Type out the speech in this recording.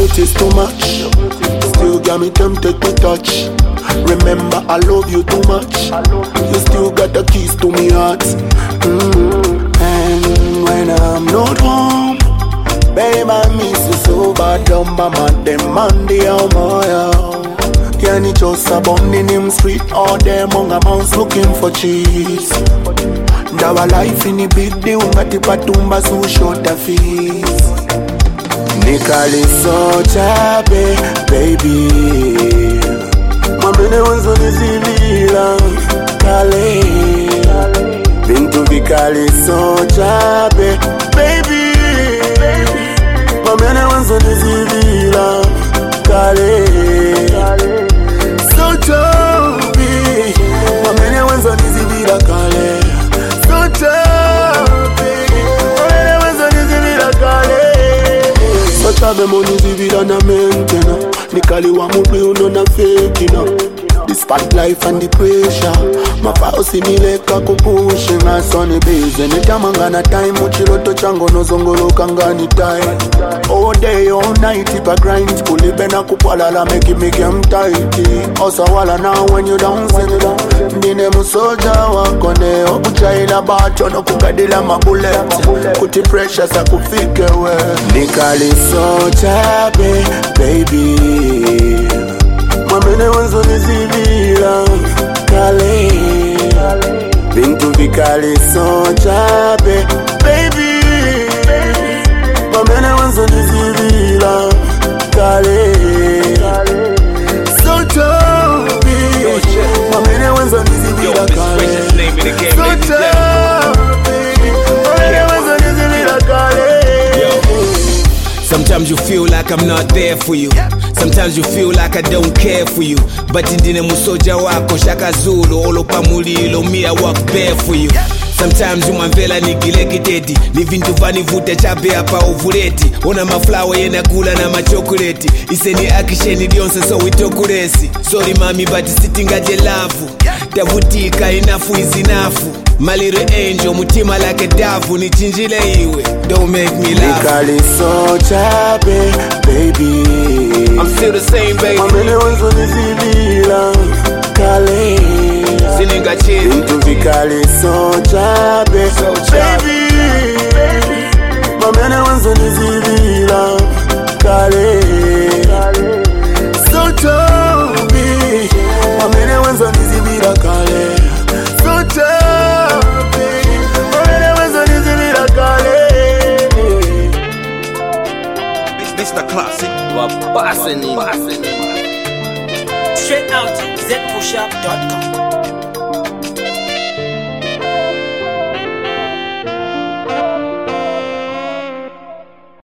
beauty's too much. Still got me tempted to touch. Remember, I love you too much. You still got the keys to me heart. And when I'm not home, babe, I miss you so bad. Down by my Monday, oh my. Can you just a bum in him street? All them monga mouse looking for cheese. Dawa life in the big day, ungati patumba so short the face. Nikali so chabe, baby. Mamene wanzo nizivila, kale. Bintu vikali so chabe, baby. Mamene wanzo nizivila, kale. So chabe, mamene wanzo nizivila, kale. So chabe, mamene wanzo nizivila, kale. So chabe mo nizivila na mentena. Nikali wa mubi uno na fake na. The spotlight and the pressure. Mapausi nileka kupushi na sonny biz. Anytime ngana time uchiroto chango no zongolo kangani time. All day all night ipa grind. Kulibe na kupala la make I'm tighty. Osa wala now when you down sing it. Ndine musoja wakone. Okuchaila bacho no kukadila mabullet. Kuti pressure sa kufike we. Nikali so chabe baby. Mamene wanzo nizivila, kale. Bintu vikali so chabe, baby. Mamene wanzo nizivila, kale. So chabe, mamene wanzo nizivila, kale. So chabe, mamene wanzo nizivila, kale. Sometimes you feel like I'm not there for you. Sometimes you feel like I don't care for you. But ndine musoja wako shaka zulu. Olopa mulilo me I walk bare for you. Sometimes umamvela nigilegededi. Livintu vani vute chabe hapa ovuleti. Ona maflower yena gula na machokoleti. Iseni akisheni dionse so witokuresi. Sorry mami but sitting at your love. Tavutika enough is enough. My little angel, mutima like a davu. Nichinjile iwe, don't make me laugh. Nikali so chabe, baby. I'm still the same, baby. Mamene wanzo nizivila, kale. Sininga chini. Bintu vikali so chabe, baby. Mamene wanzo nizivila, kale. So chabe, mamene wanzo nizivila, kale. So chabe, mamene wanzo nizivila, kale. Mr. Classic, Straight out, zpushup.com.